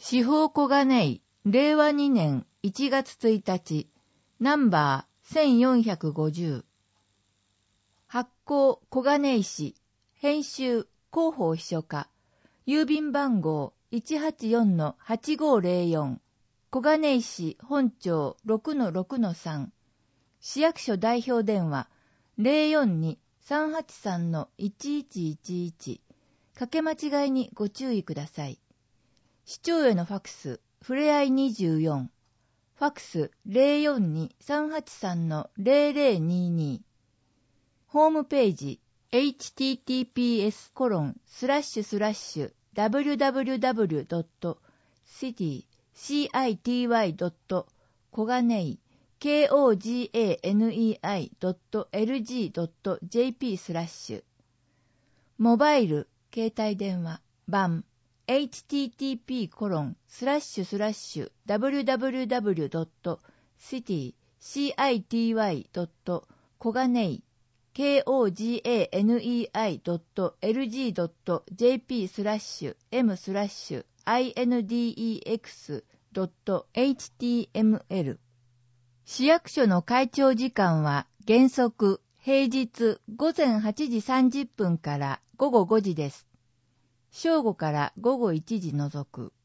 司法小金井、令和2年1月1日、ナンバー1450。発行小金井市、編集広報秘書課、郵便番号 184-8504、小金井市本町 6-6-3、市役所代表電話 042-383-1111、かけ間違いにご注意ください。市長へのファクス、ふれあい24、ファクス 042-383-0022、ホームページ https://www.city.koganei.lg.jp/ モバイル、携帯電話、版http://www.city.koganei.m/index.html。 市役所の開庁時間は原則平日午前8時30分から午後5時です。正午から午後1時除く。